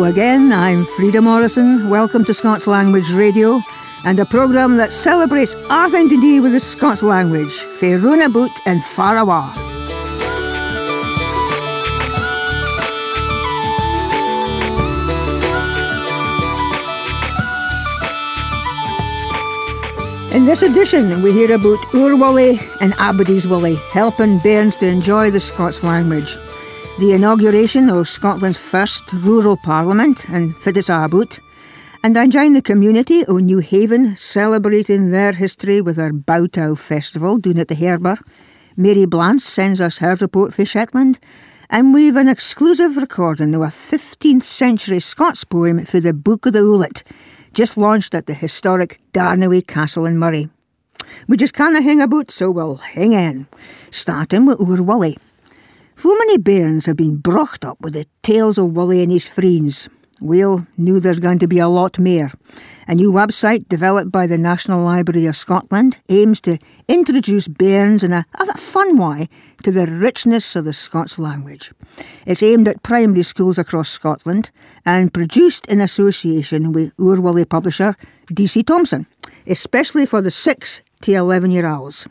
again, I'm Frida Morrison. Welcome to Scots Language Radio and a programme that celebrates everything to do with the Scots language, fae Runabout and far awa. In this edition, we hear about Urwully and Aberdeenshully, helping bairns to enjoy the Scots language. The inauguration of Scotland's first rural parliament in Fittissabut, and I join the community of New Haven celebrating their history with their Bowtow Festival down at the Harbour. Mary Blance sends us her report for Shetland, and we've an exclusive recording of a 15th century Scots poem for the Book of the Owlet, just launched at the historic Darnaway Castle in Murray. We just can't hang about, so we'll hang in, starting with Urwully. So many bairns have been brought up with the tales of Wully and his friends. We'll knew there's going to be a lot more. A new website developed by the National Library of Scotland aims to introduce bairns in a fun way to the richness of the Scots language. It's aimed at primary schools across Scotland and produced in association with Urwully publisher DC Thomson, especially for the 6 to 11-year-olds.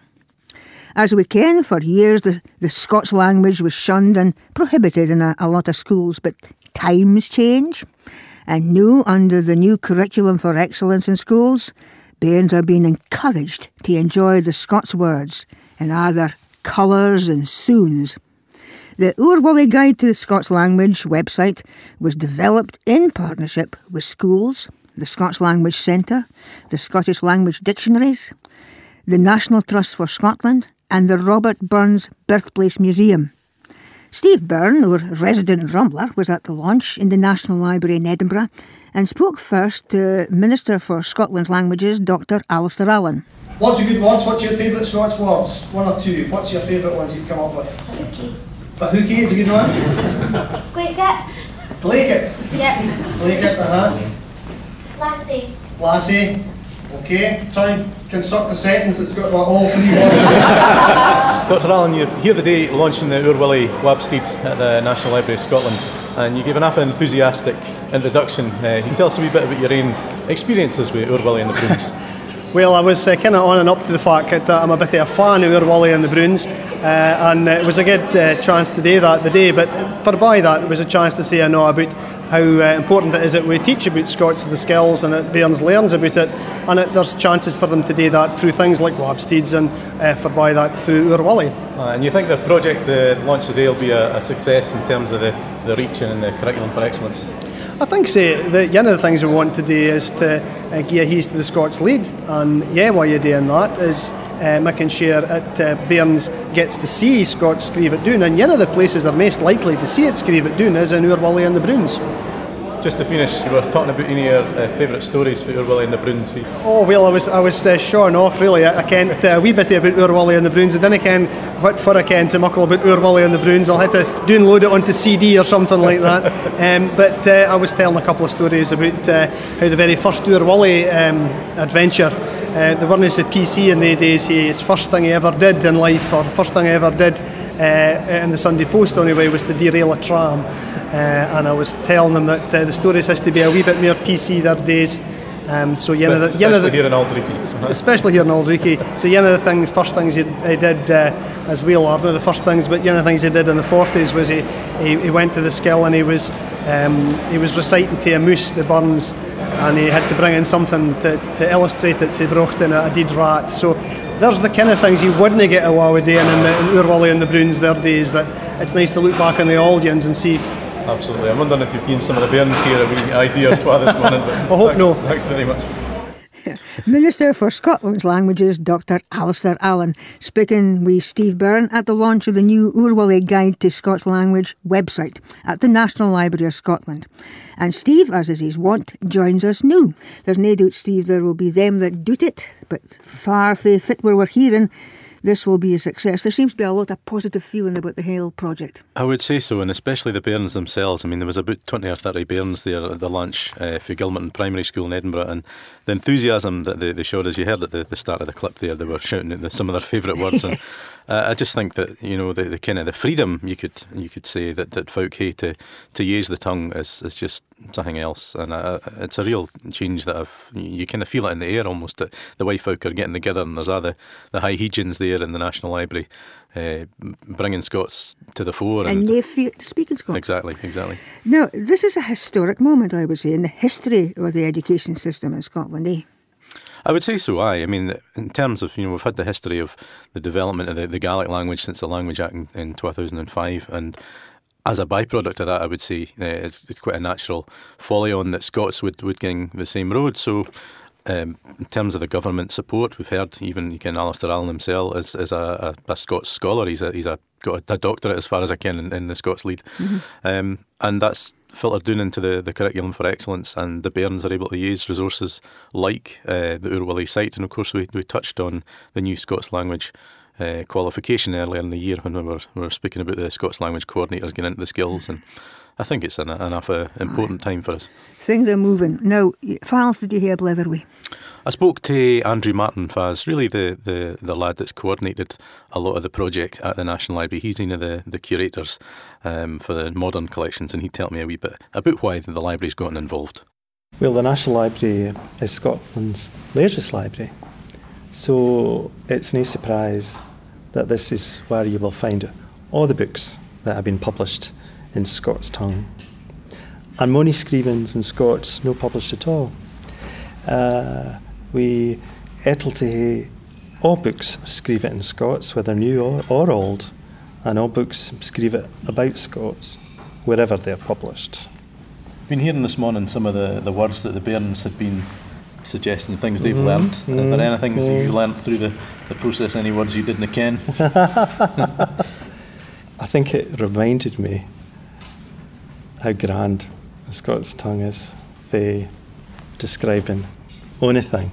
As we ken, for years the Scots language was shunned and prohibited in a lot of schools, but times change. And now, under the new curriculum for excellence in schools, bairns are being encouraged to enjoy the Scots words in other colours and sounds. The Urwully Guide to the Scots Language website was developed in partnership with schools, the Scots Language Centre, the Scottish Language Dictionaries, the National Trust for Scotland, and the Robert Burns Birthplace Museum. Steve Byrne, our resident Rumbler, was at the launch in the National Library in Edinburgh and spoke first to Minister for Scotland's Languages, Dr Alistair Allen. Lots of good words. What's your favourite Scots words? One or two. What's your favourite ones you've come up with? Bahookie. Bahookie is a good one. Glaikit. Glaikit? Yep. Glaikit, Lassie. Lassie. Okay, try and construct a sentence that's got all three words. Dr Allen, you're here today launching the Urwully website at the National Library of Scotland, and you gave an enthusiastic introduction. You can tell us a wee bit about your own experiences with Urwully and the Broons. Well, I was kind of on and up to the fact that I'm a bit of a fan of Urwully and the Broons, and it was a good chance to do that today, but forby that it was a chance to say I know about how important it is that we teach about Scots the skills and that bairns learns about it, and there's chances for them to do that through things like Wabsteeds and forby that through Urwully. And you think the project launched today will be a success in terms of the reach and the curriculum for excellence? I think so. One of the things we want to do is to give a heed to the Scots lead, and while you're doing that is making sure that bairns gets to see Scots scríobh it down, and one of the places they're most likely to see it scríobh it down is in Urwully and the Broons. Just to finish, you were talking about any of your favourite stories for Urwully and the Broons. Oh well, I was showing off really. I kent a wee bit about Urwully and the Broons. I didn't ken what for I ken so muckle about Urwully and the Broons. I'll have to download it onto CD or something like that. But I was telling a couple of stories about how the very first Urwully adventure, there weren't a PC in the days. His first thing he ever did in life, or first thing he ever did in the Sunday Post anyway, was to derail a tram. And I was telling them that the stories has to be a wee bit more PC their days. Especially here in Aldreekie. Especially here in Aldreekie. So one of the first things he did as well, or not the first things, but one of the things he did in the 40s was he went to the Skill and he was reciting to a moose with Burns, and he had to bring in something to illustrate it, so he brought in a dead rat. So there's the kind of things you wouldn't get away with doing in Urwully and the Broons their days, that it's nice to look back on the old ones and see. Absolutely. I'm wondering if you've given some of the bairns here a wee idea of what this morning. I hope no. Thanks very much. Minister for Scotland's Languages, Dr Alistair Allen, speaking with Steve Byrne at the launch of the new Urwully Guide to Scots Language website at the National Library of Scotland. And Steve, as is his wont, joins us now. There's no doubt, Steve, there will be them that doot it, but far fae fit where we're hearing this will be a success. There seems to be a lot of positive feeling about the Hale project. I would say so, and especially the bairns themselves. I mean, there was about 20 or 30 bairns there at the launch for Gilmerton Primary School in Edinburgh, and the enthusiasm that they showed, as you heard at the start of the clip there, they were shouting at some of their favourite words. And I just think that, you know, the kind of the freedom you could say that folk hae to use the tongue is just something else, and it's a real change that you kind of feel it in the air almost, that the way folk are getting together, and there's the High Hegians there in the National Library bringing Scots to the fore, and they fear to speak in Scots. Exactly. Now, this is a historic moment, I would say, in the history of the education system in Scotland, eh? I would say so, I mean, in terms of, you know, we've had the history of the development of the Gaelic language since the Language Act in 2005, and as a byproduct of that, I would say it's quite a natural follow-on that Scots would gang the same road. So in terms of the government support, we've heard even Alistair Allen himself is a Scots scholar. He's got a doctorate, as far as I can, in the Scots Lead. Mm-hmm. And that's filtered down into the curriculum for excellence, and the bairns are able to use resources like the Urwillie site. And of course we touched on the new Scots language qualification earlier in the year when we were speaking about the Scots language coordinators getting into the skills, and I think it's an important time for us. Things are moving. Now, Fals, did you hear Bletherwee? I spoke to Andrew Martin, Faz, really the lad that's coordinated a lot of the project at the National Library. He's one of the curators for the modern collections, and he told me a wee bit about why the library's gotten involved. Well, the National Library is Scotland's largest library, so it's no surprise that this is where you will find all the books that have been published in Scots tongue. And mony screevings in Scots no published at all. We ettle to hae all books screevit in Scots, whether new or old, and all books screevit about Scots, wherever they're published. Been hearing this morning some of the words that the bairns had been suggesting, things they've learnt. Are there anything you learnt through the process, any words you didn't ken? I think it reminded me how grand the Scots tongue is for describing anything.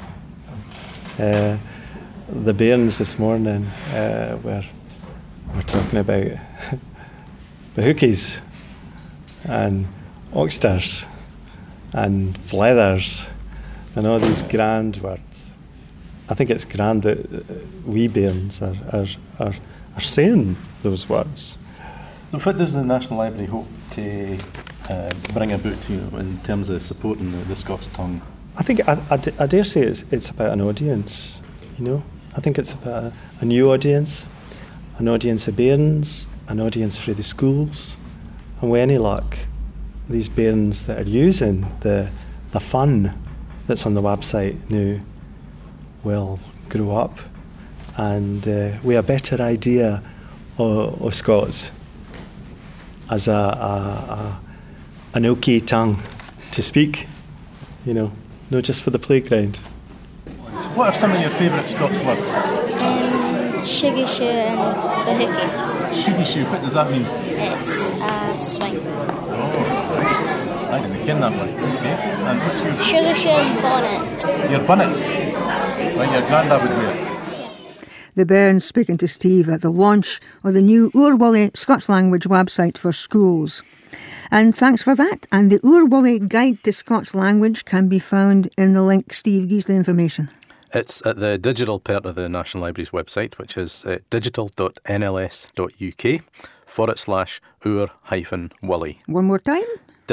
The bairns this morning were talking about bahookies and oxters and flethers and all these grand words. I think it's grand that we bairns are saying those words. So what does the National Library hope to bring about to you in terms of supporting the Scots tongue? I think I dare say it's about an audience, you know. I think it's about a new audience, an audience of bairns, an audience for the schools, and with any luck, these bairns that are using the fun that's on the website now will grow up and with a better idea of Scots as an okay tongue to speak, you know, not just for the playground. What are some of your favourite Scots words? Shiggy shoe and bahookie. Shiggy shoe, what does that mean? It's a swing. Oh, I didn't ken that one. Okay. And what's your... Sugar shoe and bonnet. Your bonnet? Like your granddad would wear. The bairns speaking to Steve at the launch of the new Urwillie Scots language website for schools. And thanks for that. And the Urwillie Guide to Scots Language can be found in the link. Steve, gives the information. It's at the digital part of the National Library's website, which is digital.nls.uk/ur-willie. One more time.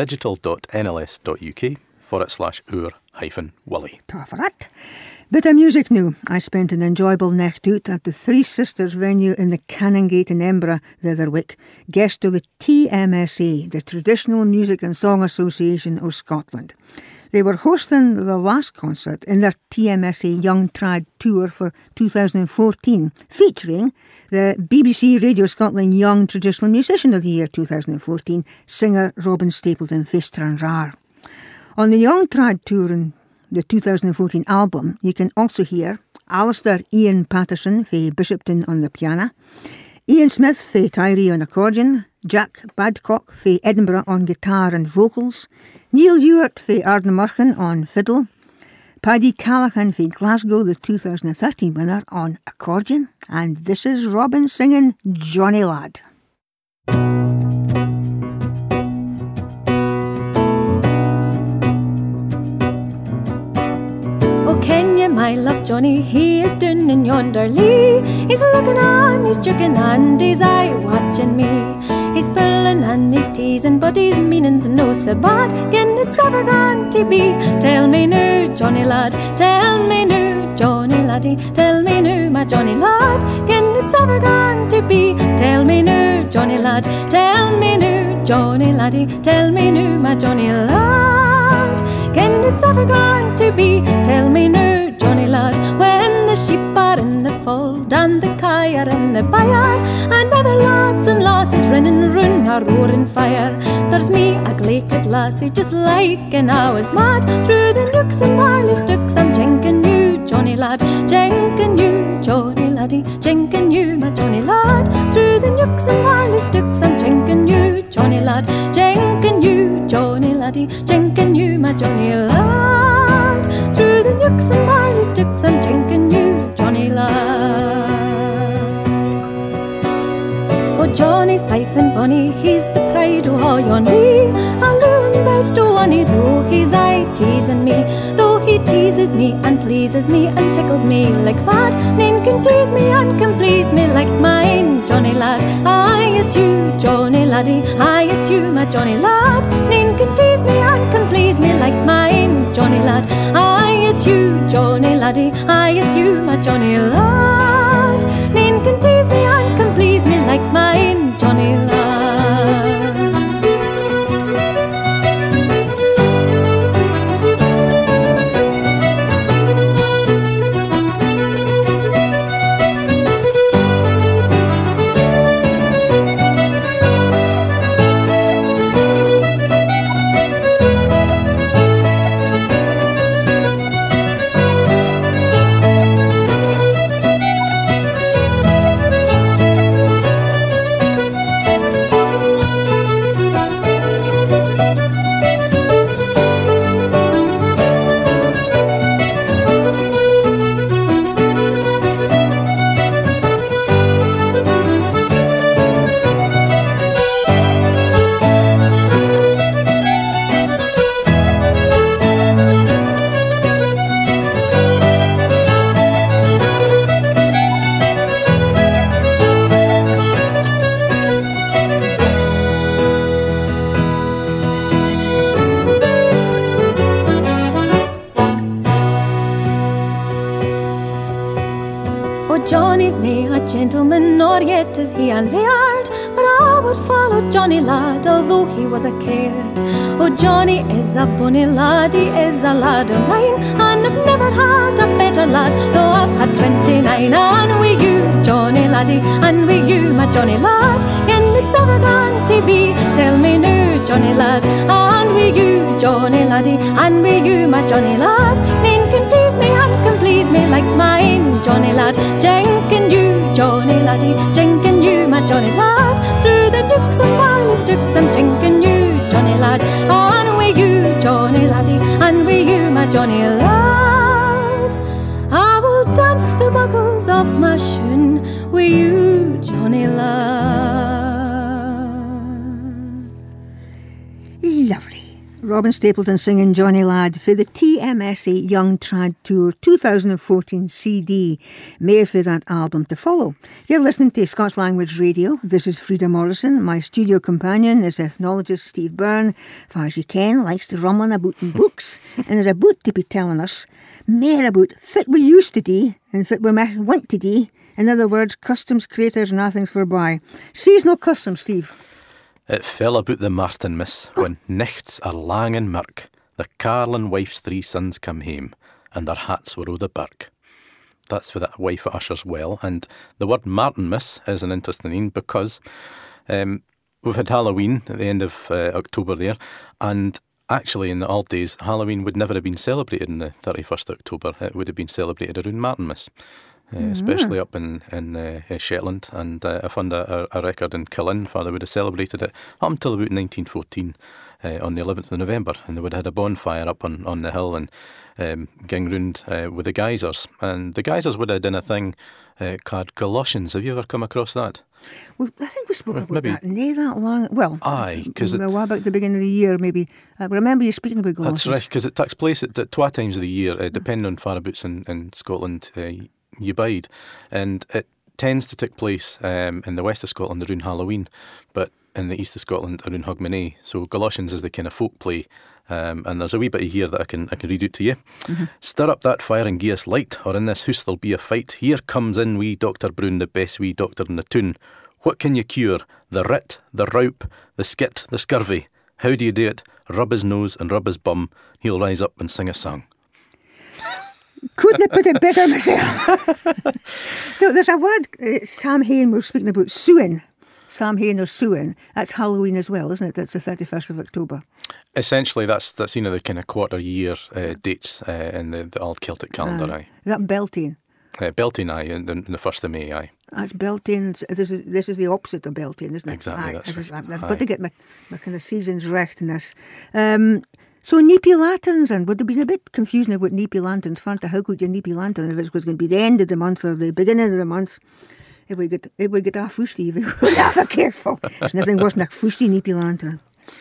digital.nls.uk/ur-willie. Ta for that. Bit of music now. I spent an enjoyable night out at the Three Sisters venue in the Canongate in Edinburgh the other week. Guest of the TMSA, the Traditional Music and Song Association of Scotland. They were hosting the last concert in their TMSA Young Trad Tour for 2014, featuring the BBC Radio Scotland Young Traditional Musician of the Year 2014, singer Robin Stapleton fae Stranraer. On the Young Trad Tour in the 2014 album, you can also hear Alistair Ian Patterson fae Bishopton on the piano, Ian Smith fae Tyree on accordion, Jack Badcock fae Edinburgh on guitar and vocals, Neil Ewart fae Ardnamurchan on fiddle, Paddy Callaghan fae Glasgow, the 2013 winner, on accordion, and this is Robin singing Johnny Lad. Oh, ken ye my love Johnny, he is doon in yonder lee. He's looking on, he's jugging and he's aye watching me. He's pulling and he's teasing, but his meaning's no so bad. Ken it's ever going to be. Tell me now, Johnny lad, tell me now, Johnny laddie, tell me now, my Johnny lad, ken it's ever going to be. Tell me now, Johnny lad, tell me now, Johnny laddie, tell me now, my Johnny lad, ken it's ever going to be. Tell me now, Johnny lad, when the sheep are in the fold and the kye are in the byre, and other lads and lasses running round a roaring fire, there's me a glaiked lassie just like an I was mad. Through the nooks and barley sticks I'm jenking you, Johnny lad, jenking you, Johnny laddie, jenking you, my Johnny lad. Through the nooks and barley sticks I'm jenking you, Johnny lad, jenking you, Johnny laddie, jenking you, my Johnny lad. Through the nooks and barley sticks I'm jenking you, Johnny lad. Oh, Johnny's python bonny, he's the pride o' all yon lee. I love him best o' any, though he's aye teasing me. Though he teases me and pleases me and tickles me like bad, none can tease me and can please me like mine, Johnny lad. Aye, it's you, Johnny laddie, aye, it's you, my Johnny lad. None can tease me and can please me like mine, Johnny lad. Aye, it's you, Johnny laddie, aye, it's you, my Johnny lad. None can tease me and can please me like mine, Johnny lad. Johnny's nae a gentleman, nor yet is he a laird, but I would follow Johnny lad, although he was a caird. Oh, Johnny is a bonny lad, he is a lad of mine, and I've never had a better lad, though I've had 29. And with you, Johnny laddie, and with you, my Johnny lad, ken it's ever going to be. Tell me now, Johnny lad, and with you, Johnny laddie, and with you, my Johnny lad, none can tease me and can please me like mine, Johnny lad. Jenkin you, Johnny laddie, jenkin you, my Johnny lad. Through the dukes and barley sticks I'm jenkin you, Johnny lad. And with you, Johnny laddie, and with you, my Johnny lad, I will dance the buckles off my shoon with you, Johnny lad. Lovely. Robin Stapleton singing Johnny Lad for the TMSA Young Trad Tour 2014 CD, made for that album to follow. You're listening to Scots Language Radio. This is Frida Morrison. My studio companion is ethnologist Steve Byrne. Far as you ken, likes to rumble about in books and is about to be telling us more about fit we used to do and fit we want to do. In other words, customs creators, nothing's for buy. Seasonal customs, Steve. It fell about the Martinmas when nichts are lang and mirk. The carle and wife's 3 sons come hame, and their hats were o' the birk. That's for that wife at Usher's Well, and the word Martinmas is an interesting one because we've had Halloween at the end of October there, and actually in the old days Halloween would never have been celebrated on the 31st of October. It would have been celebrated around Martinmas. especially up in Shetland, and I found a record in Killin. Father would have celebrated it up until about 1914 on the 11th of November, and they would have had a bonfire up on the hill and ging round with the geysers. And the geysers would have done a thing called galoshes. Have you ever come across that? Well, I think we spoke about maybe. that not that long. Well, Aye, because what about the beginning of the year, maybe? I remember you speaking about galoshes. That's right, because it takes place at 2 times of the year, depending on whereabouts in Scotland you bide. And it tends to take place in the west of Scotland around Halloween, but in the east of Scotland around Hogmanay. So galoshes is the kind of folk play. And there's a wee bit here that I can read out to you. Stir up that fire and gie us light, or in this house there'll be a fight. Here comes in wee Dr. Brown, the best wee doctor in the town. What can you cure? The writ, the roup, the skit, the scurvy. How do you do it? Rub his nose and rub his bum. He'll rise up and sing a song. Couldn't have put it better myself. No, there's a word, Sam Hain was speaking about suing. Sam Hain or suing. That's Halloween as well, isn't it? That's the 31st of October. Essentially, that's the kind of quarter year dates in the old Celtic calendar. Aye. Is that Beltane? Beltane, aye, in the 1st of May, aye. That's Beltane. This is the opposite of Beltane, isn't it? Exactly, aye, that's right. I've got to get my kind of seasons recht in this. So Neepy Lanterns, and would have been a bit confusing about Neepy Lanterns. Fanta, how could you Neepy Lantern if it was going to be the end of the month or the beginning of the month? It would get a fusty if we were half careful. There's nothing worse than a fusty Neepy Lantern.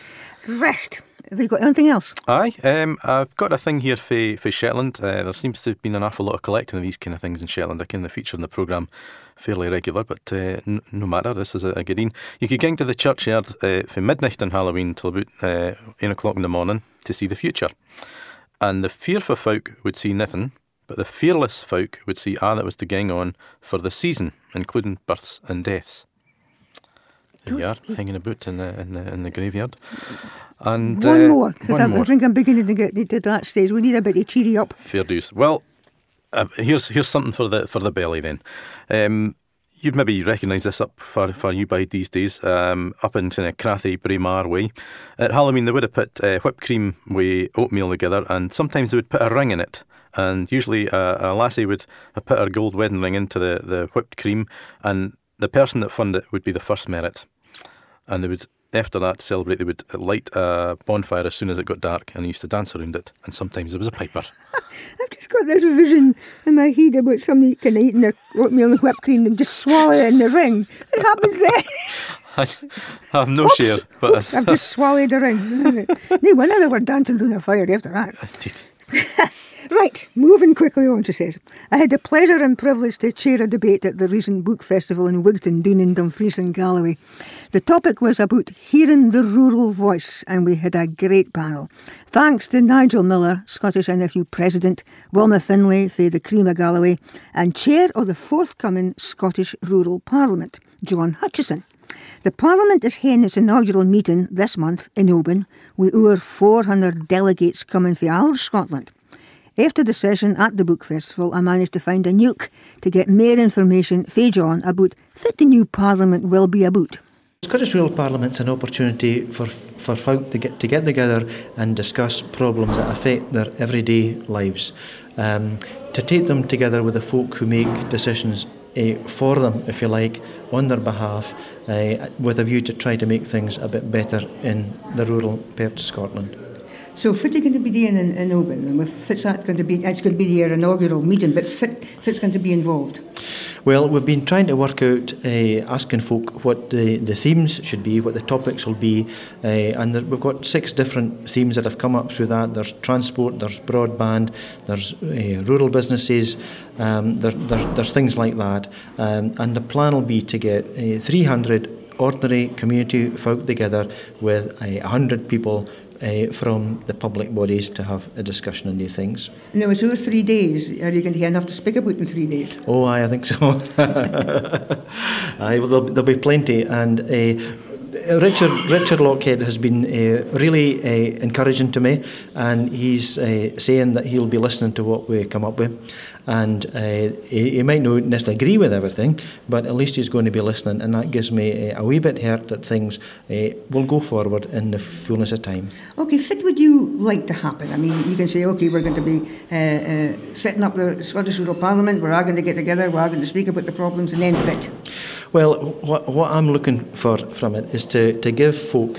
Recht. Have you got anything else? Aye, I've got a thing here for Shetland. There seems to have been an awful lot of collecting of these kind of things in Shetland. I kind of feature in the programme fairly regular, but no matter, this is a good one. You could gang to the churchyard for midnight on Halloween till about 8 o'clock in the morning to see the future. And the fearful folk would see nothing, but the fearless folk would see all that was to gang on for the season, including births and deaths. There you are, hanging about in the graveyard. And one more, because I think I'm beginning to get to that stage. We need a bit of cheery up. Fair dues. Well, here's something for the belly then. You'd maybe recognise this up for you by these days. Up in kind of Crathy, Braemar way. At Halloween they would have put whipped cream with oatmeal together, and sometimes they would put a ring in it. And usually a lassie would put her gold wedding ring into the whipped cream, and the person that found it would be the first merit. And they would, after that, to celebrate, they would light a bonfire as soon as it got dark, and they used to dance around it. And sometimes there was a piper. I've just got this vision in my head about somebody kind of eating their oatmeal and whipped cream and just swallow it in the ring. What happens then? I have no share. But I've just swallowed the ring. No wonder they were dancing around a fire after that. Right, moving quickly on, she says. I had the pleasure and privilege to chair a debate at the recent book festival in Wigton, Doon in Dumfries and Galloway. The topic was about hearing the rural voice, and we had a great panel. Thanks to Nigel Miller, Scottish NFU President, Wilma Finlay for the Cream of Galloway, and Chair of the forthcoming Scottish Rural Parliament, John Hutchison. The Parliament is having its inaugural meeting this month in Oban, with over 400 delegates coming from all Scotland. After the session at the book festival, I managed to find a nuke to get more information from John about what the new Parliament will be about. Scottish Rural Parliament's an opportunity for folk to get together and discuss problems that affect their everyday lives, to take them together with the folk who make decisions for them, if you like, on their behalf, with a view to try to make things a bit better in the rural parts of Scotland. So what's going to be doing in Oban? And what's that going to be? It's going to be their inaugural meeting, but what's going to be involved? Well, we've been trying to work out, asking folk what the themes should be, what the topics will be, and we've got 6 different themes that have come up through that. There's transport, there's broadband, there's rural businesses, there's things like that. And the plan will be to get 300 ordinary community folk together with 100 people from the public bodies to have a discussion on these things. Now, it's over 3 days. Are you going to have enough to speak about in 3 days? Oh, I think so. Well, there'll be plenty. And Richard Lockhead has been really encouraging to me, and he's saying that he'll be listening to what we come up with. And he might not necessarily agree with everything, but at least he's going to be listening, and that gives me a wee bit hurt that things will go forward in the fullness of time. Okay, what would you like to happen? I mean, you can say, okay, we're going to be setting up the Scottish Rural Parliament, we're all going to get together, we're all going to speak about the problems, and then fit. Well, what I'm looking for from it is to give folk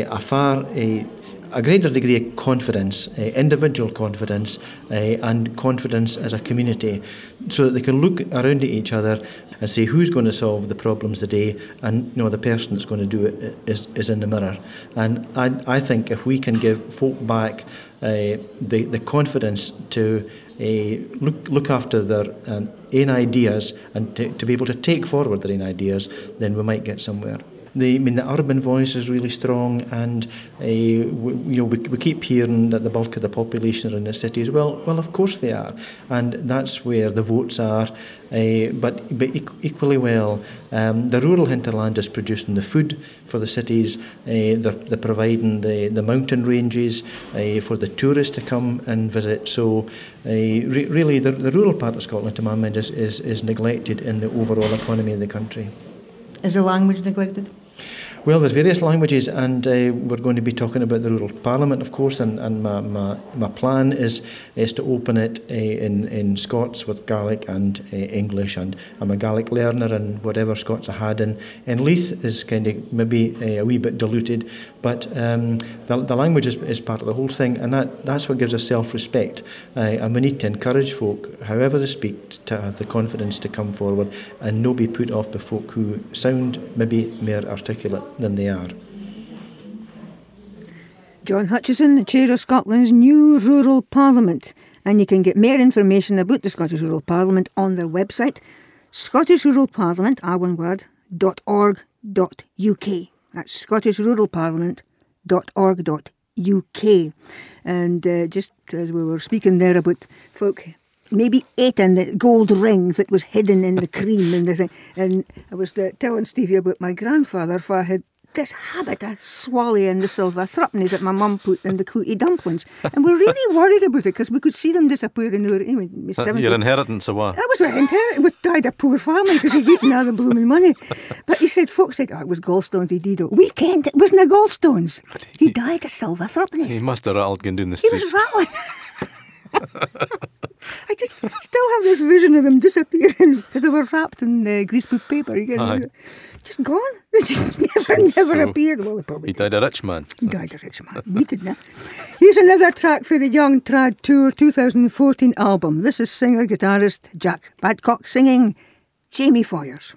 a greater degree of confidence, individual confidence, and confidence as a community, so that they can look around at each other and say who's going to solve the problems today, and the person that's going to do it is in the mirror. And I think if we can give folk back the confidence to look after their own ideas and to be able to take forward their own ideas, then we might get somewhere. The urban voice is really strong, and we keep hearing that the bulk of the population are in the cities. Well, of course they are, and that's where the votes are. But equally well, the rural hinterland is producing the food for the cities. They're providing the mountain ranges for the tourists to come and visit. So really, the rural part of Scotland, to my mind, is neglected in the overall economy of the country. Is the language neglected? Well, there's various languages, and we're going to be talking about the Rural Parliament, of course, and my plan is to open it in Scots with Gaelic and English, and I'm a Gaelic learner, and whatever Scots I had in Leith is kind of maybe a wee bit diluted, but the language is part of the whole thing, and that's what gives us self-respect, and we need to encourage folk, however they speak, to have the confidence to come forward and not be put off by folk who sound maybe more articulate than they are. John Hutchison, the Chair of Scotland's new Rural Parliament, and you can get more information about the Scottish Rural Parliament on their website, scottishruralparliament, one word, .org.uk. That's scottishruralparliament.org.uk. And just as we were speaking there about folk maybe eating the gold ring that was hidden in the cream and the thing. And I was telling Stevie about my grandfather, for I had this habit of swallowing the silver threepennies that my mum put in the clooty dumplings. And we're really worried about it because we could see them disappear in our 70s. Your inheritance or what? That was my inheritance. We died a poor family because he'd eaten all the blooming money. But he said, folks said, it was gallstones he did. We can't, it wasn't a gallstones. He died of silver threepennies. He must have rattled going down the street. He was rattling. I just still have this vision of them disappearing because they were wrapped in greaseproof paper. Just gone. They just never appeared. Well, they probably he died a rich man. He died a rich man. He did that. Here's another track for the Young Trad Tour 2014 album. This is singer-guitarist Jack Badcock singing Jamie Foyers.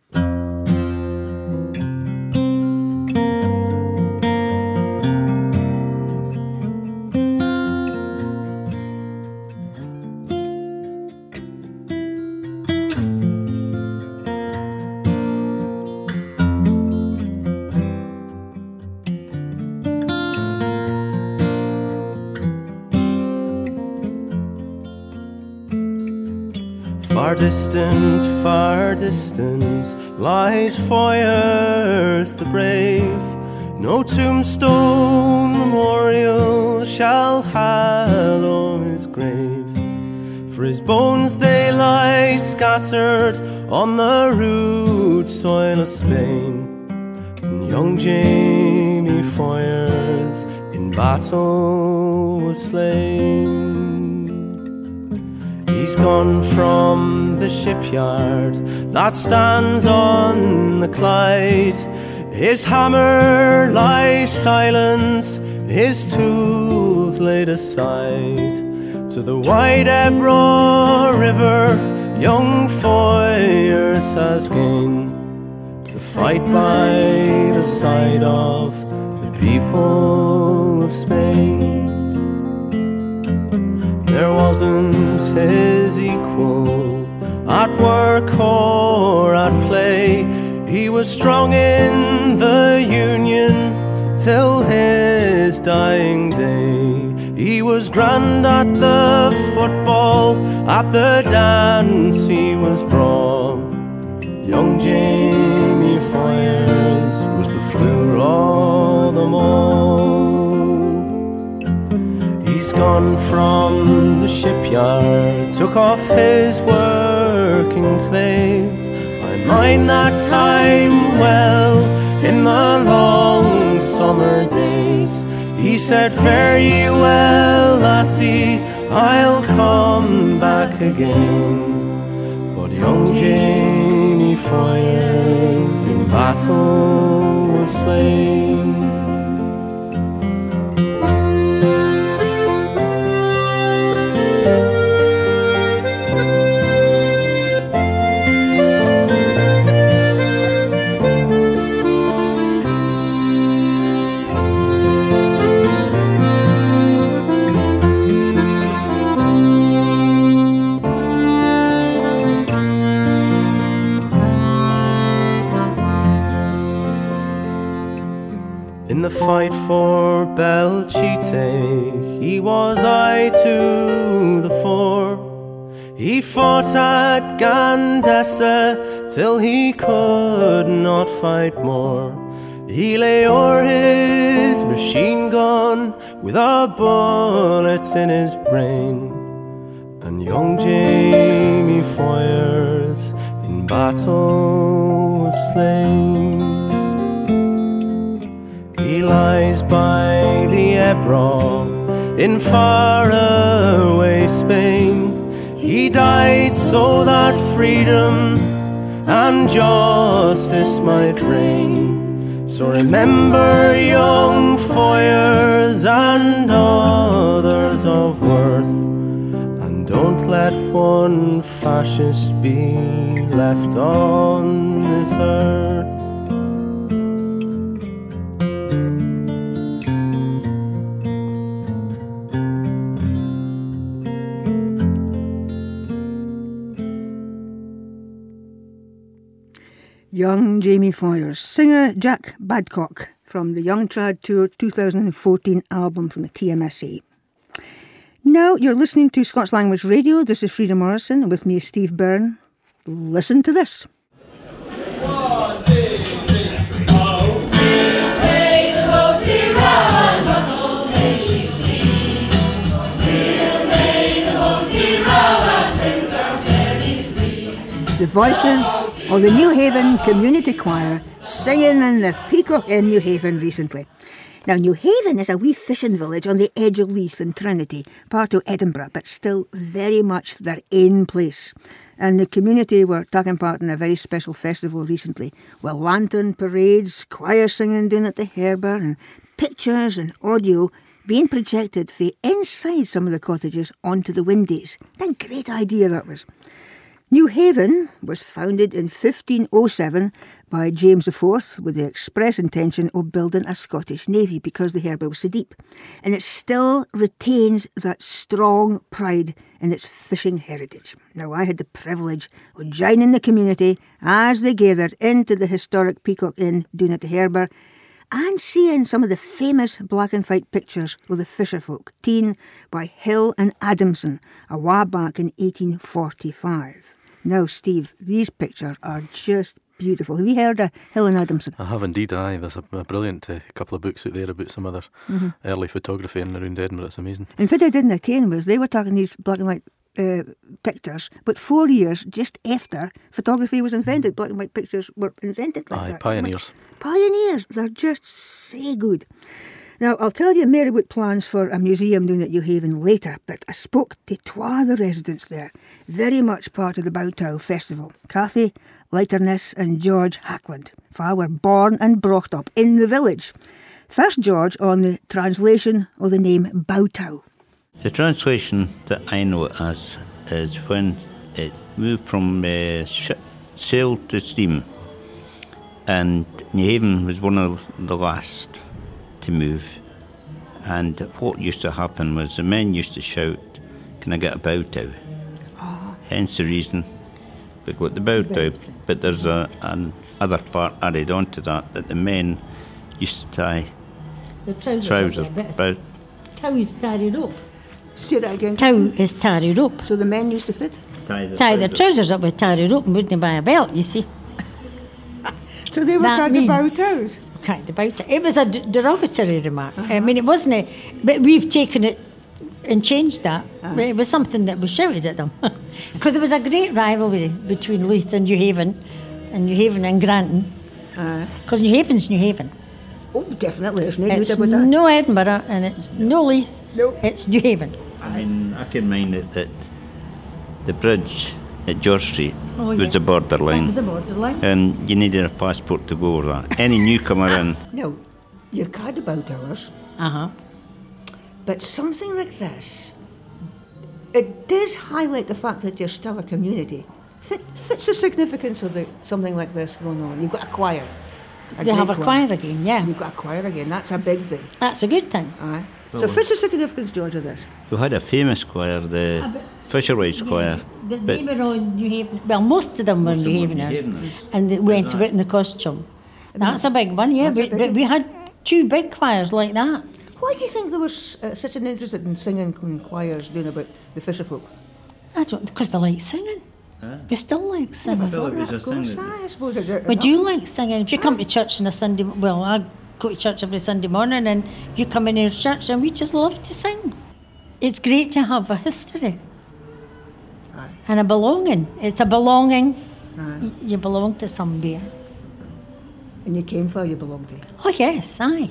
Far distant, light Foyers the brave. No tombstone memorial shall hallow his grave. For his bones they lie scattered on the rude soil of Spain. And young Jamie Foyers in battle was slain. He's gone from the shipyard that stands on the Clyde. His hammer lies silent, his tools laid aside. To the wide Ebro River young Foyers has gone, to fight by the side of the people of Spain. There wasn't his equal at work or at play. He was strong in the Union till his dying day. He was grand at the football, at the dance he was braw. Young Jamie Foyers was the fluid gone from the shipyard, took off his working clothes. I mind that time well, in the long summer days. He said, fare ye well, lassie, I'll come back again. But young Jamie Foyers in battle was slain. In the fight for Belchite, he was aye to the fore. He fought at Gandesa till he could not fight more. He lay o'er his machine gun with a bullet in his brain. And young Jamie Foyers in battle was slain. He lies by the Ebro in faraway Spain. He died so that freedom and justice might reign. So remember young Foyers and others of worth, and don't let one fascist be left on this earth. Young Jamie Foyers. Singer Jack Badcock from the Young Trad Tour 2014 album from the TMSA. Now you're listening to Scots Language Radio. This is Frida Morrison, and with me is Steve Byrne. Listen to this. 1, 2, 3. Oh, may the boaty run, buckle may she steam. May the boaty run, brings our berries green. The voices of the New Haven Community Choir singing in the Peacock in New Haven recently. Now, New Haven is a wee fishing village on the edge of Leith and Trinity, part of Edinburgh, but still very much their own place. And the community were taking part in a very special festival recently, with lantern parades, choir singing down at the Harbour, and pictures and audio being projected from inside some of the cottages onto the windies. What a great idea that was. New Haven was founded in 1507 by James IV with the express intention of building a Scottish navy because the Harbour was so deep. And it still retains that strong pride in its fishing heritage. Now, I had the privilege of joining the community as they gathered into the historic Peacock Inn down at the Harbour and seeing some of the famous black and white pictures of the fisherfolk, taken by Hill and Adamson a while back in 1845. Now, Steve, these pictures are just beautiful. Have you heard of Hill and Adamson? I have indeed, aye. There's a brilliant couple of books out there about some other early photography in and around Edinburgh. It's amazing. And what I did in the cane was they were taking these black and white pictures, but 4 years just after photography was invented. Black and white pictures were invented like that. Pioneers. Pioneers. They're just so good. Now, I'll tell you more about plans for a museum down at New Haven later, but I spoke to twa of the residents there, very much part of the Bowtow Festival, Cathy Lighterness and George Hackland, for I were born and brought up in the village. First, George, on the translation of the name Bowtow. The translation that I know it as is when it moved from sail to steam, and New Haven was one of the last to move. And what used to happen was the men used to shout, "Can I get a Bowtow?" Hence the reason we got the Bowtow. But there's an other part added on to that the men used to tie the trousers about. Tow is tied up. Say that again. Tow is tied up. So the men used to fit? Tie the trousers up with tied up and wouldn't buy a belt, you see. So they were called the Bowtows? Kind of Bowtow. It was a derogatory remark. I mean, it wasn't but we've taken it and changed that. It was something that was shouted at them. Because there was a great rivalry between Leith and New Haven and Granton. Because New Haven's New Haven. Oh, definitely. There's no It's doubt about that. no Edinburgh and it's no Leith. No. It's New Haven. I mean, I can mind it that the bridge at George Street Oh, was yeah. the borderline. It was the borderline. And you needed a passport to go over that. Any newcomer in. Now, you're cad about ours, but something like this, it does highlight the fact that you're still a community. Fits the significance of something like this going on. You've got a choir. They have a choir again, yeah. You've got a choir again. That's a big thing. That's a good thing. Aye. Well, So fits the significance, George, of this. We had a famous choir, the Fisherways Choir. They but were on New Haven. Well, most of them were New Haveners. And they went about in the costume. That's a big one, yeah. But we had 2 big choirs like that. Why do you think there was such an interest in singing choirs doing about the fisherfolk? I don't, because they like singing. We still like singing. I suppose Would you like singing? If you come to church on a Sunday, well, I go to church every Sunday morning and you come in our church and we just love to sing. It's great to have a history and a belonging. It's a belonging. You belong to somewhere. And you came for you belong to. Oh yes, aye.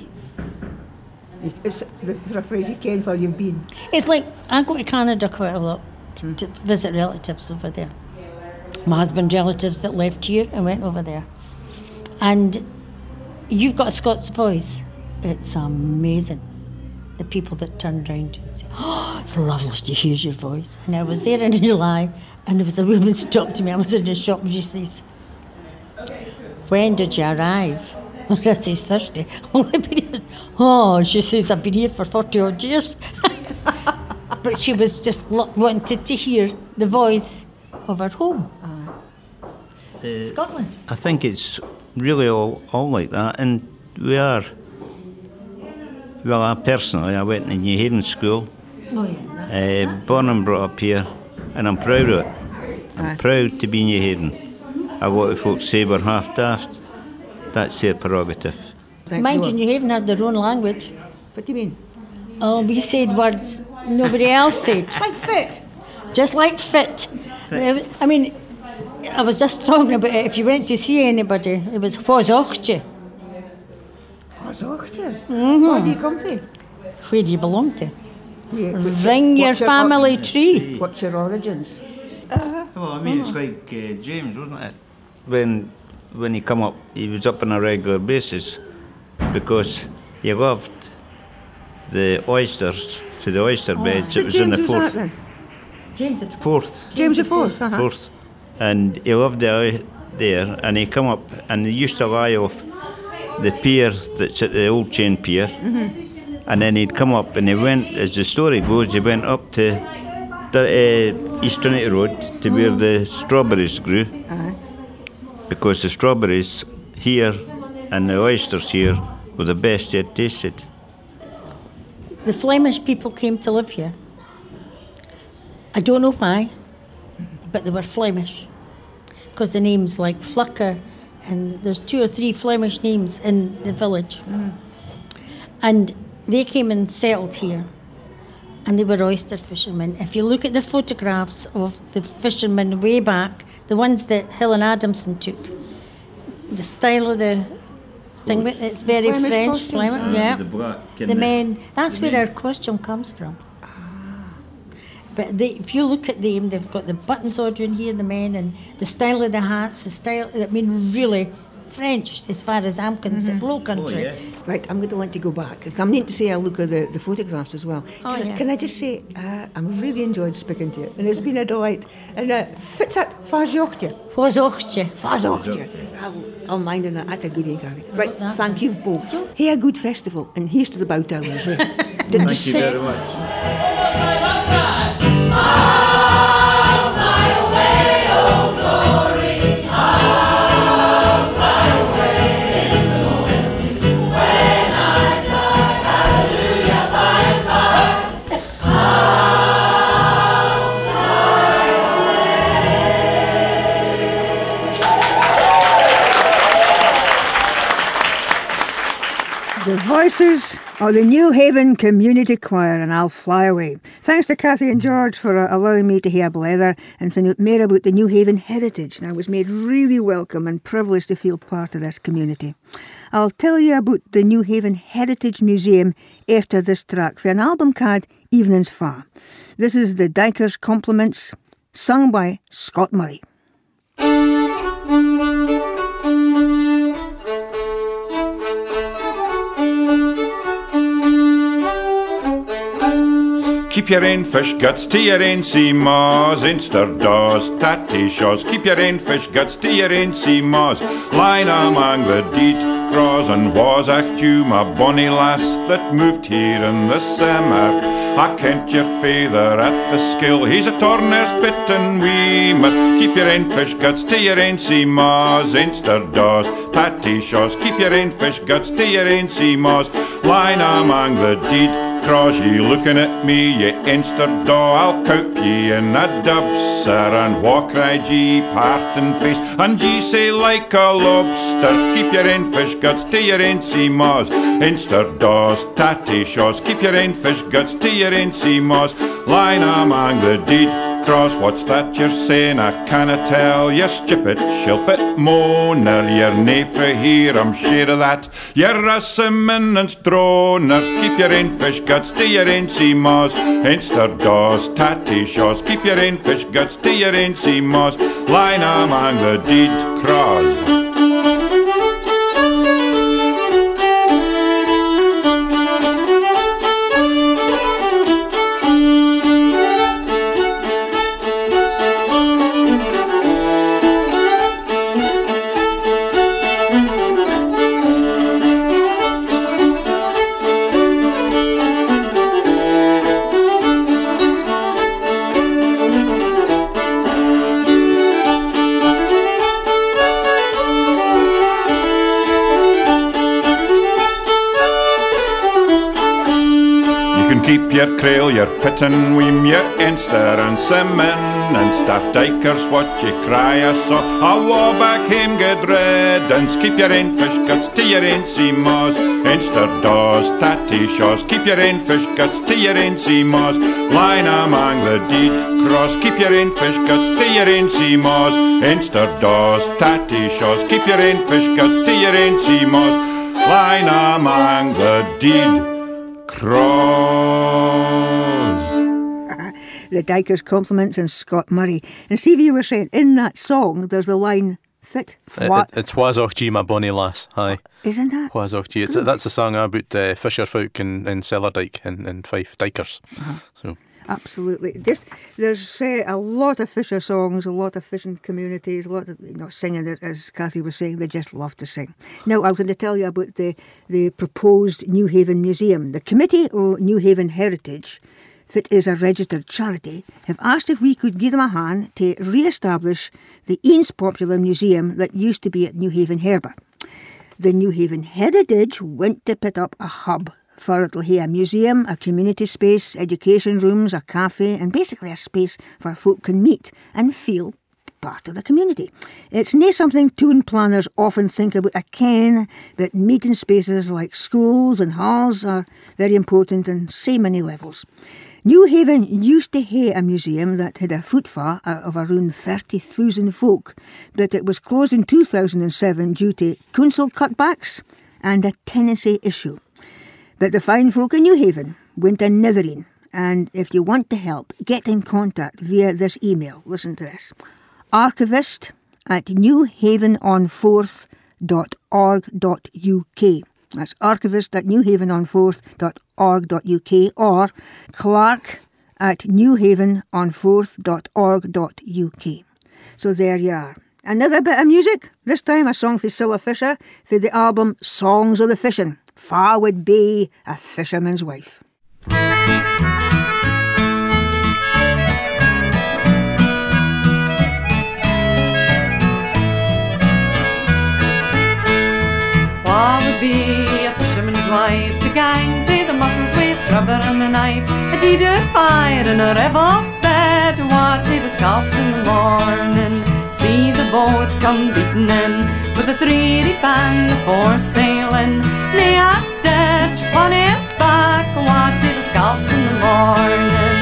They're afraid you came for you've been. It's like I go to Canada quite a lot to visit relatives over there. My husband's relatives that left here and went over there. And you've got a Scots voice. It's amazing. The people that turn around and say, oh, it's lovely to hear your voice. And I was there in July and there was a woman stopped me. I was in the shop and she says, when did you arrive? I says, Thursday. Oh, she says, I've been here for 40 odd years. But she was just wanted to hear the voice of her home. Scotland. I think it's really all like that, and we are. Well, I personally, I went to New Haven School, born and brought up here, and I'm proud of it. I'm proud to be New Haven. A lot of folks say we're half daft. That's their prerogative. Mind you, New Haven had their own language. What do you mean? Oh, we said words nobody else said. Like fit. Just like fit. I mean, I was just talking about it. If you went to see anybody, it was what's ochche. What's ochche? Where do you come from? Where do you belong to? Yeah, Ring your family tree. What's your origins? Well, I mean, it's like James, wasn't it? When he come up, he was up on a regular basis because he loved the oysters for the oyster beds. It was in the fourth. James the Fourth. James the Fourth. Fourth. And he loved it there, and he come up, and he used to lie off the pier that's at the Old Chain Pier, and then he'd come up, and he went, as the story goes, he went up to the, East Trinity Road to where the strawberries grew, because the strawberries here and the oysters here were the best he had tasted. The Flemish people came to live here. I don't know why, but they were Flemish. Because the names like Flucker, and there's 2 or 3 Flemish names in the village. And they came and settled here, and they were oyster fishermen. If you look at the photographs of the fishermen way back, the ones that Helen Adamson took, the style of the thing, it's very Flemish French, costumes, Flemish, yeah. The black The men, that's where our costume comes from. But if you look at them, they've got the buttons all down here, the men, and the style of the hats, the style, I mean, really French as far as I'm concerned, Low Country. Right, I'm going to want to go back. I'm need to say I'll look at the photographs as well. Can I just say, I'm really enjoyed speaking to you, and it's been a delight. And fits it, Fazochtje. Fazochtje. Fazochtje. I'll mind on that. That's a good Gary. Right, thank you both. Hey, a good festival, and here's to the bow tower as well. Thank you very much. The voices Oh, the New Haven Community Choir and I'll Fly Away. Thanks to Cathy and George for allowing me to hear Blether and find out more about the New Haven heritage. And I was made really welcome and privileged to feel part of this community. I'll tell you about the New Haven Heritage Museum after this track for an album called Evening's Far. This is the Dykers Compliments, sung by Scott Murray. Keep your ain fish guts to your ain sea maws, Inster daws, tatty shaws. Keep your ain fish guts to your ain sea maws, line among the deed craws. And was ach you my bonny lass that moved here in the summer? I kent your father at the skill, he's a turner's bit and weemer. Keep your ain fish guts to your ain sea maws, Inster daws, tatty shaws. Keep your ain fish guts to your ain sea maws, line among the deed craws. Ye looking at me, ye Inster daw, I'll cope ye in a dub, sir. And walk ride ye parting face, and ye say like a lobster. Keep your ain fish guts to your ain sea maws, Inster daws, tatty shaws. Keep your ain fish guts to your ain sea maws, line among the deed cross. What's that you're saying? I canna tell. You stupid, shilpit, moaner. You're nae frae here, I'm sure of that. You're a simmin and stroner. Keep your ain fish guts to your ain sea maws, Inster daws, tatty shaws. Keep your ain fish guts to your ain sea maws, line among the deed cross. Keep your crail, your pittin' weem, your Inster and simmin and staff dykers, what ye cry I saw. I war back hame good riddance. Keep your ain fish guts to your ain sea maws, Inster daws, tatty shaws. Keep your ain fish guts to your ain sea maws, line among the deed cross. Keep your ain fish guts to your ain sea maws, Inster daws, tatty shaws. Keep your ain fish guts to your ain sea maws, line among the deed cross. The Dykers Compliments and Scott Murray. And see if you were saying in that song there's the line fit flat. It's Whazoch G, my bonny lass. Aye. Isn't that? Whazoch G. That's a song about Fisher folk in Cellardyke in Fife, Dykers. So. Absolutely. There's a lot of fisher songs, a lot of fishing communities, a lot of singing, as Cathy was saying. They just love to sing. Now, I'm going to tell you about the proposed New Haven Museum. The Committee of New Haven Heritage, that is a registered charity, have asked if we could give them a hand to re-establish the Eanes Popular Museum that used to be at New Haven Harbour. The New Haven Heritage went to put up a hub for it'll hae a museum, a community space, education rooms, a cafe, and basically a space where folk can meet and feel part of the community. It's nae something town planners often think about a ken, but meeting spaces like schools and halls are very important on so many levels. New Haven used to hae a museum that had a footfall of around 30,000 folk, but it was closed in 2007 due to council cutbacks and a tenancy issue. But the fine folk in New Haven went a nithering, and if you want to help, get in contact via this email. Listen to this. archivist@newhavenonforth.org.uk. That's archivist@newhavenonforth.org.uk or clark@newhavenonforth.org.uk. So there you are. Another bit of music, this time a song for Cilla Fisher for the album Songs of the Fishing. Far would be a fisherman's wife. Far would be a fisherman's wife to gang to the mussels with scrubber and a knife, a deed of fire in a river bed, to water the scalps in the morning. See the boat come beating in with a 3-reef and a 4 sailing, nae a stitch upon his water the scalps in the morning.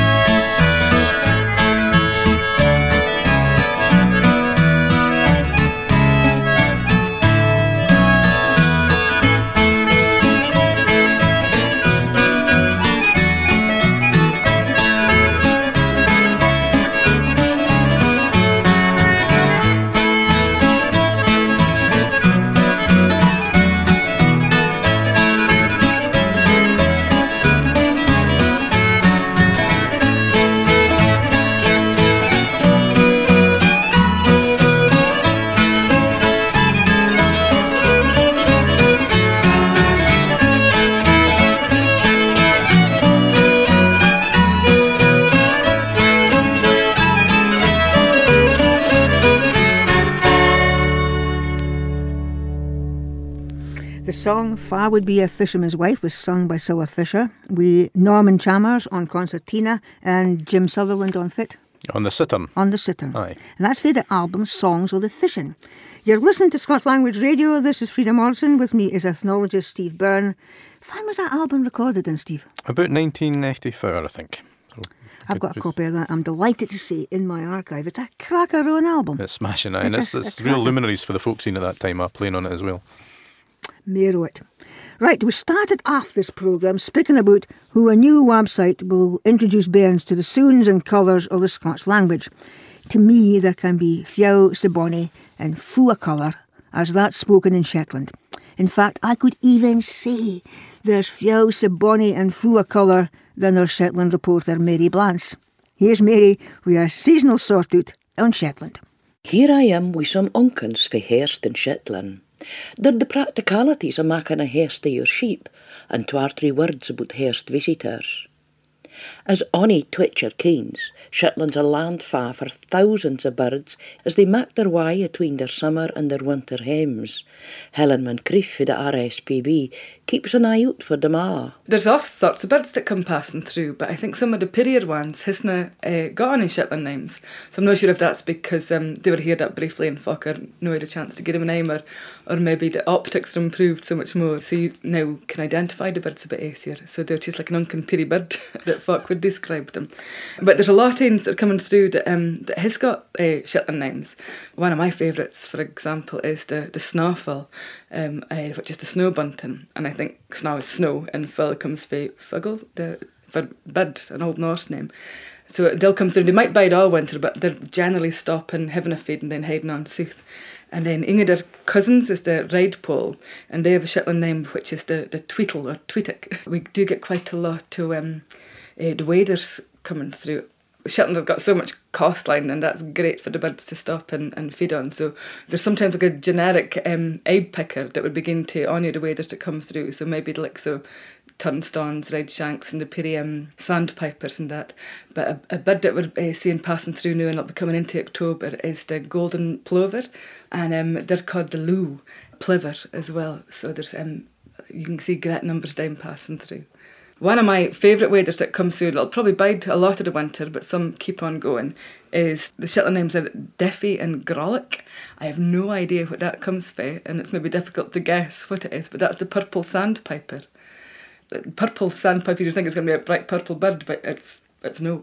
The song Fa Would Be a Fisherman's Wife was sung by Cilla Fisher, with Norman Chalmers on concertina and Jim Sutherland on fit. On the Cittern. On the Cittern. Aye. And that's for the album Songs of the Fishing. You're listening to Scots Language Radio. This is Frida Morrison. With me is ethnologist Steve Byrne. When was that album recorded in, Steve? About 1984, I think. So I've got a copy of that. I'm delighted to say in my archive. It's a cracker of an album. It's smashing, aye. And it's real luminaries for the folk scene at that time are playing on it as well. Mero it. Right, we started off this programme speaking about how a new website will introduce bairns to the sounds and colours of the Scots language. To me, there can be Fiau Saboni and Fua colour, as that's spoken in Shetland. In fact, I could even say there's Fiau Saboni and Fua colour than our Shetland reporter Mary Blance. Here's Mary with our seasonal sort-out on Shetland. Here I am with some unkins for hairst in Shetland. They're the practicalities of making a hairst of your sheep, and 2 or 3 words about hairst visitors. As ony Twitcher keens, Shetland's a land fa for thousands of birds as they make their way between their summer and their winter hems. Helen Moncrief for the RSPB keeps an eye out for them all. There's all sorts of birds that come passing through, but I think some of the prettier ones hasna got any Shetland names. So I'm not sure if that's because they were here that briefly and Fokker no had a chance to get them a name, or maybe the optics are improved so much more, so you now can identify the birds a bit easier. So they're just like an uncan pretty bird that Fock would describe them. But there's a lot of things that are coming through that has got Shetland names. One of my favourites, for example, is the snaffle, which is the snow bunting, and I think snow is snow, and fill comes for fuggle, for bird, an Old Norse name. So they'll come through. They might bide all winter, but they're generally stopping, having a feed, and then heading on south. And then Inge, their cousins, is the Ridepole, and they have a Shetland name, which is the Tweetle or Tweetic. We do get quite a lot to the waders coming through. Shetland has got so much coastline, and that's great for the birds to stop and feed on. So there's sometimes like a generic egg picker that would begin to honour the waders that come through. So maybe like turnstones, redshanks, and the pretty sandpipers and that. But a bird that we're seeing passing through now and it'll be coming into October is the golden plover, and they're called the Lou plover as well. So there's you can see great numbers down passing through. One of my favourite waders that comes through, it'll probably bide a lot of the winter, but some keep on going, is the Shetland names are Diffie and Grolic. I have no idea what that comes from, and it's maybe difficult to guess what it is, but that's the purple sandpiper. The purple sandpiper, you think it's going to be a bright purple bird, but it's no.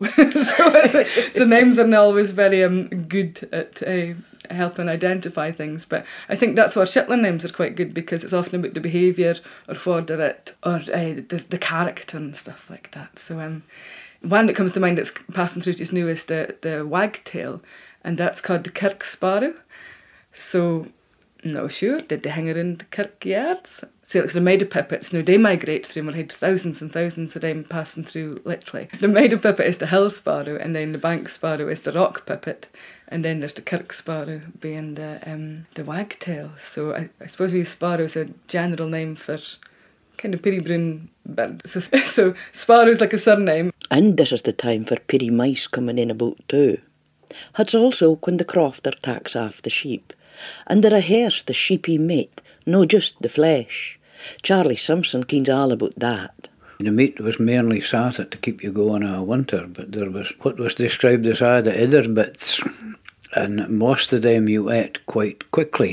so names are not always very good at helping identify things, but I think that's why Shetland names are quite good, because it's often about the behaviour or what they're at, or the character and stuff like that. So one that comes to mind that's passing through just now is the wagtail, and that's called the kirk sparrow. So no sure, did they hang around the kirkyards? So it's the meadow pipits. Now they migrate through, and we had thousands and thousands of them passing through literally. The meadow pipit is the hill sparrow, and then the bank sparrow is the rock pipit, and then there's the kirk sparrow being the wagtail. So I suppose we use sparrow as a general name for kind of pretty brown bird. So sparrow's like a surname. And this is the time for pretty mice coming in about too. It's also when the crofter tacks off the sheep, and there hares the sheepy meat, no just the flesh. Charlie Simpson kens all about that. The meat was mainly salted to keep you going all winter, but there was what was described as the other bits, and most of them you ate quite quickly.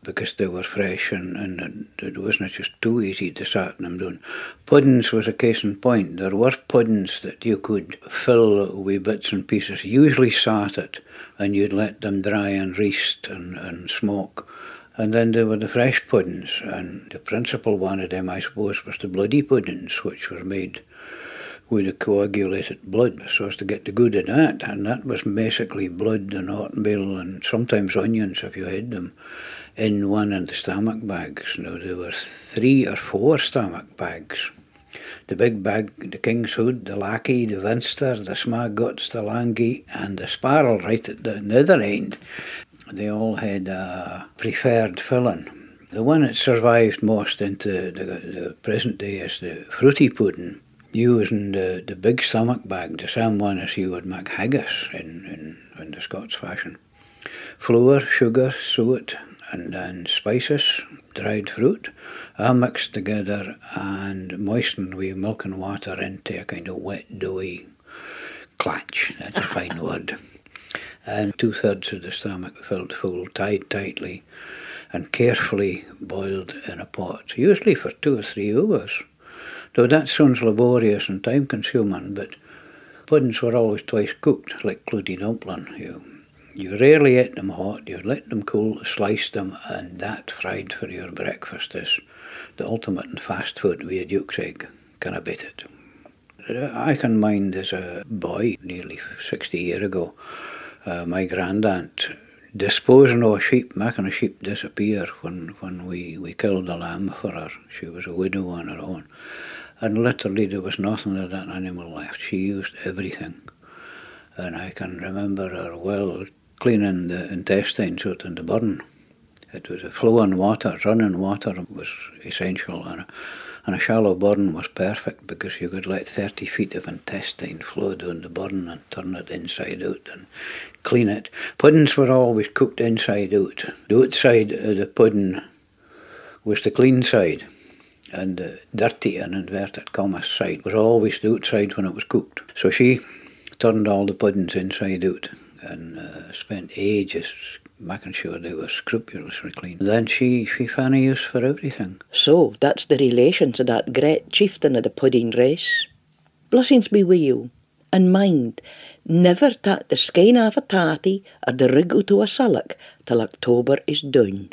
because they were fresh and it wasn't just too easy to sort them down. Puddings was a case in point. There were puddings that you could fill with bits and pieces, usually sorted, and you'd let them dry and rest and smoke. And then there were the fresh puddings, and the principal one of them, I suppose, was the bloody puddings, which were made with the coagulated blood, so as to get the good of that. And that was basically blood and oatmeal and sometimes onions if you had them in one of the stomach bags. Now there were 3 or 4 stomach bags. The big bag, the King's Hood, the Lackey, the Vinster, the Smaguts, the Langy, and the Sparrow right at the other end. They all had a preferred filling. The one that survived most into the present day is the fruity pudding, using the big stomach bag, the same one as you would make haggis in the Scots fashion. Flour, sugar, suet, and then spices, dried fruit, all mixed together and moistened with milk and water into a kind of wet, doughy clatch. That's a fine word. And 2/3 of the stomach filled full, tied tightly, and carefully boiled in a pot, usually for 2 or 3 hours. Though that sounds laborious and time-consuming, but puddings were always twice cooked, like Cloudy dumpling. You rarely ate them hot, you let them cool, sliced them, and that fried for your breakfast is the ultimate in fast food with a Duke's egg. Can I bet it? I can mind as a boy, nearly 60 years ago, my grandaunt disposing of a sheep, making a sheep disappear when we killed a lamb for her. She was a widow on her own. And literally there was nothing of that animal left. She used everything. And I can remember her well cleaning the intestines out in the burn. It was a flowing water, running water was essential. And a shallow burn was perfect because you could let 30 feet of intestine flow down the burn and turn it inside out and clean it. Puddings were always cooked inside out. The outside of the pudding was the clean side, and the dirty and inverted commas side was always the outside when it was cooked. So she turned all the puddings inside out and spent ages making sure they were scrupulously clean. Then she found a use for everything. So that's the relations of that great chieftain of the pudding race. Blessings be with you, and mind, never tak the skein off a tatty or the rig out of a sullock till October is done.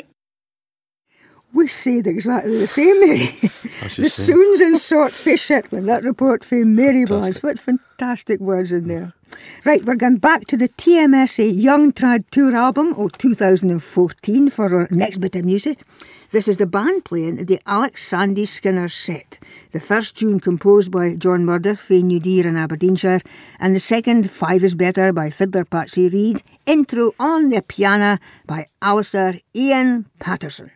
We said exactly the same, Mary. The soons and sort fae Shetland, that report from Mary Blanche. What fantastic words in there. Right, we're going back to the TMSA Young Trad Tour album of 2014 for our next bit of music. This is the band playing the Alex Sandy Skinner set. The first tune composed by John Murdoch, fae New Deer in Aberdeenshire, and the second, 5 is Better by fiddler Patsy Reed. Intro on the piano by Alistair Ian Patterson.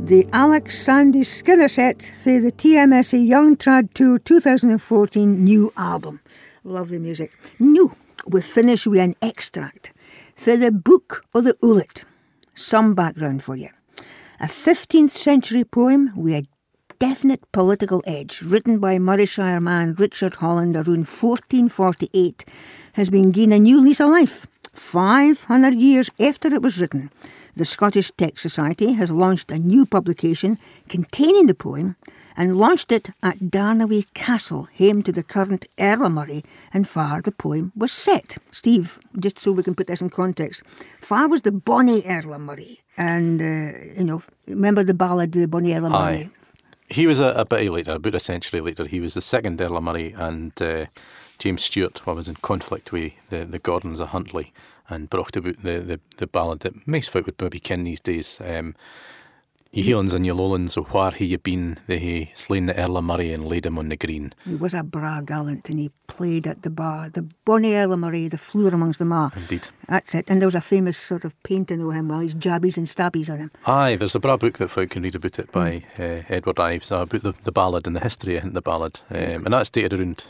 the Alex Sandy Skinner set for the TMSA Young Trad Tour 2014 new album. Lovely music. Now, we finish with an extract for the Book of the Owlet. Some background for you. A 15th century poem with a definite political edge, written by Murrayshire man Richard Holland around 1448, has been given a new lease of life. 500 years after it was written, the Scottish Text Society has launched a new publication containing the poem and launched it at Darnaway Castle, home to the current Earl of Moray, and far the poem was set. Steve, just so we can put this in context, far was the bonny Earl of Moray, and, remember the ballad, the bonny Earl of Moray? Aye. He was a bit later, about a century later. He was the second Earl of Moray, and James Stewart was in conflict with the Gordons of Huntly and brought about the ballad that most folk would maybe ken these days. Ye Hielands and ye Lowlands, so where hae ye been? They hae slain the Earl of Moray and laid him on the green. He was a bra gallant, and he played at the bar. The bonny Earl of Moray, the floor amongst the ma. Indeed. That's it. And there was a famous sort of painting of him while he's jabbies and stabbies on him. Aye, there's a bra book that folk can read about it by Edward Ives, about the ballad and the history of the ballad. And that's dated around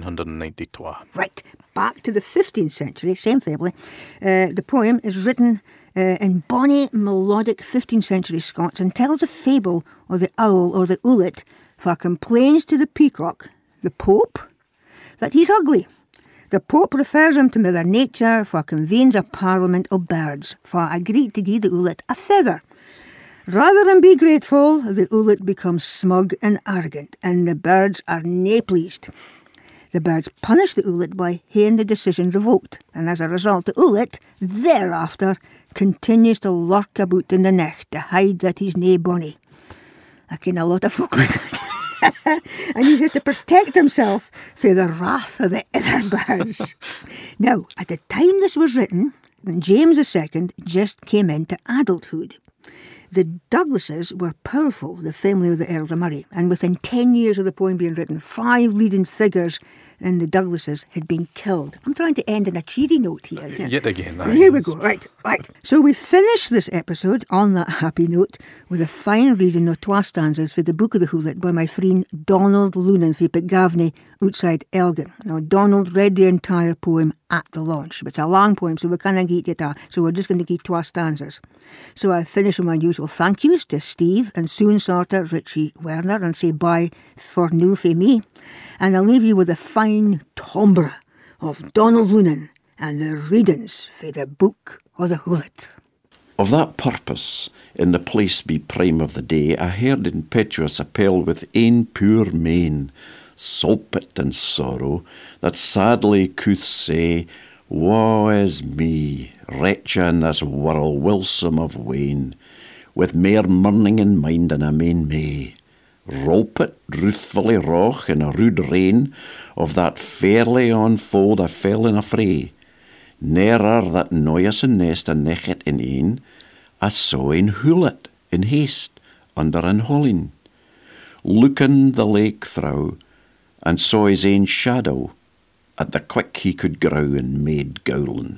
1592. Right, back to the 15th century, same family. The poem is written in bonny, melodic 15th century Scots and tells a fable of the owl or the owlet for complains to the peacock, the Pope, that he's ugly. The Pope refers him to Mother Nature for convenes a parliament of birds, for agreed to give the owlet a feather. Rather than be grateful, the owlet becomes smug and arrogant, and the birds are nae pleased. The birds punish the owlet by having the decision revoked, and as a result, the owlet, thereafter, continues to lurk about in the nicht to hide that he's nae bonny. I ken a lot of folk like that. And he has to protect himself from the wrath of the other birds. Now, at the time this was written, James II just came into adulthood. The Douglases were powerful, the family of the Earls of Moray, and within 10 years of the poem being written, 5 leading figures in the Douglases had been killed. I'm trying to end on a cheery note here. Yet again. Here we go. Right. So we finish this episode on that happy note with a fine reading of 2 stanzas for the Book of the Owlet by my friend Donald Loonan for Pitgavney outside Elgin. Now, Donald read the entire poem at the launch, but it's a long poem, so we can't get it all. So we're just going to get 2 stanzas. So I finish with my usual thank yous to Steve and Soon Sorter, Richie Werner, and say bye for now for me. And I'll leave you with a fine timbre of Donald Loonan and the readings for the Book of the Owlet. Of that purpose, in the place be prime of the day, I heard impetuous appel with ane poor main, sulpit and sorrow, that sadly couth say, Woe is me, wretched in this whirl wilsome of wane, with mair mourning in mind than a main may. Rolpit, ruthfully roch in a rude rain, of that fairly on fold I fell in a fray. Ne'er that noyous and nest a nechet in een, I saw een hoolet in haste under an hollin. Looking the lake through, and saw his ain shadow, at the quick he could grow and made gowlin.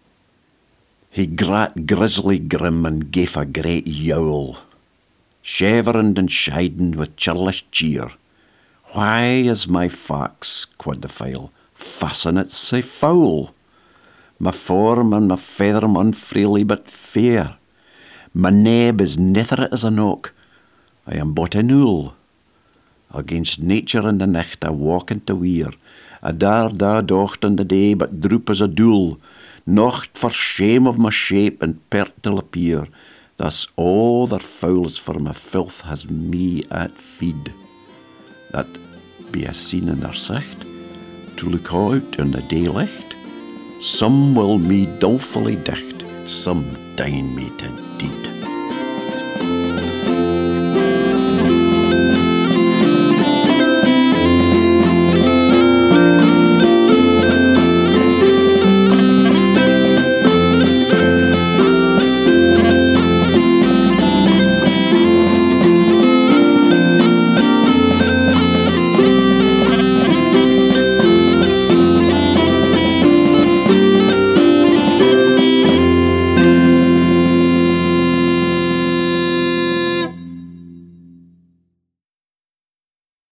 He grat grisly grim and gave a great yowl, shivering and shiding with churlish cheer. Why is my fox, quod the file, fasten it sae foul? My form and my feather mun freely but fair. My neb is nether as a knock, I am but an owl. Against nature in the nicht I walk into weir, I dare da docht in the day but droop as a dool, nocht for shame of my shape and pert till appear. Thus all their fouls for my filth has me at feed. That be a scene in their sight, to look out in the daylicht. Some will me dolefully dicht, some dine me to deed.